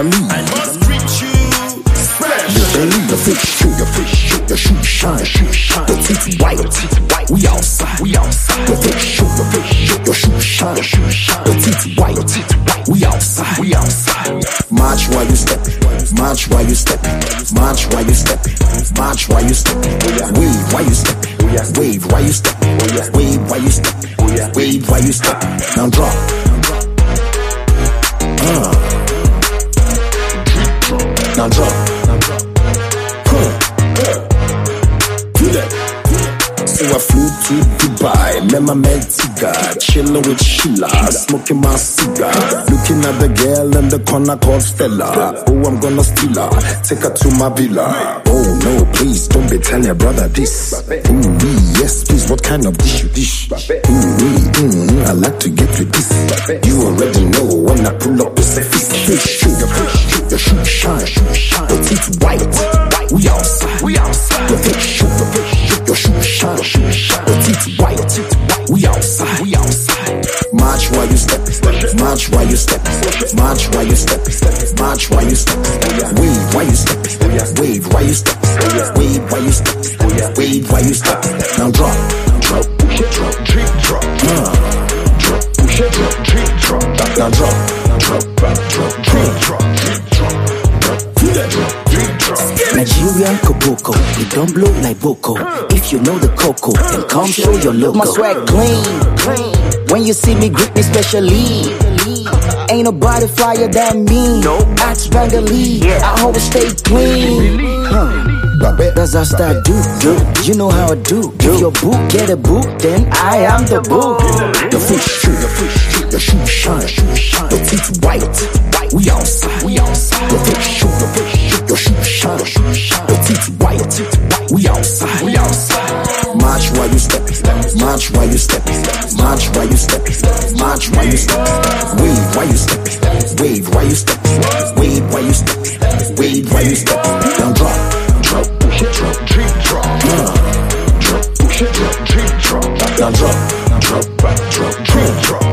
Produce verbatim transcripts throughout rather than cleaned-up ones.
I must treat you special. The fish shoot, the fish shoot, the shoe shine, shoe shine. The teeth white, the teeth white. We outside, we outside. The fish shoot, the fish shoot, your shoe shine, the shoe shine. The teeth white, the teeth white. We outside, we outside. March while you step, march while you step, march while you step, march while you step. Wave while you step, wave while you step, wave while you step, wave while you step. Now drop. Uh. Now drop. Huh. Feel that. So I flew to Dubai, met my man Tiga, chillin' with Sheila, smoking my cigar, looking at the girl in the corner called Stella. Oh, I'm gonna steal her, take her to my villa. Oh no, please don't be telling your brother this. Ooh, yes, please, what kind of dish you dish? Ooh, mm, I like to get with this. You already know when I pull up the surface. Fish shoot, the fish shoot, the shoe shine, the teeth white. We outside, we outside. The fish shoot, the fish shoot, your shoe shine, the teeth white. We outside, we outside. March while you step, march while you step, march while you step, march while you step. Wave while you step, wave while you step, wave while you step, wave while you step. Now drop, drop, push it, drop, drip, drop, drop, push it, drop, drip, drop. Now drop, drop, drop, drip, drop, drip, drop. Feel that drop, drip, drop. Nigerian Koboko, we don't blow like Boko. If you know the cocoa, then come show your logo. My swag clean, clean. When you see me, greet me specially. Ain't nobody flyer than me. No, ask Vanderlee. I always stay clean. Huh. That's how I do, do. You know how I do. If your boo get a boo, then I am the boo. The fish shoot, the fish shoot, the shoe shine, the teeth white. We outside, we outside. The fish shoot, the fish shoot, your shoe shine, the teeth white. We outside, we outside. March while you step, march while you step, march while you step, march while you step. Wave while you step, wave while you step, wave while you step, wave while you step. Now drop, drop, push it, drop, drip, drop. Drop, push it, drop, drip, drop. Now drop, drop, drop, drip, drop.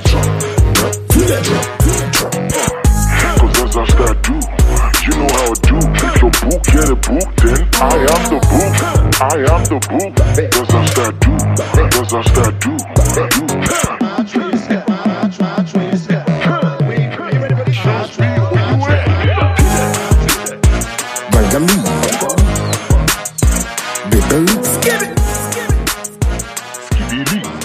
Feel that drop, drop. Cause that's how I do. You know how I do. If your boo get a boo, then I am the boo. I am the boo. Cause that's how I do. Cause that's how I do. March where you step. March, march where you step. Bangami, baby, Skibidi.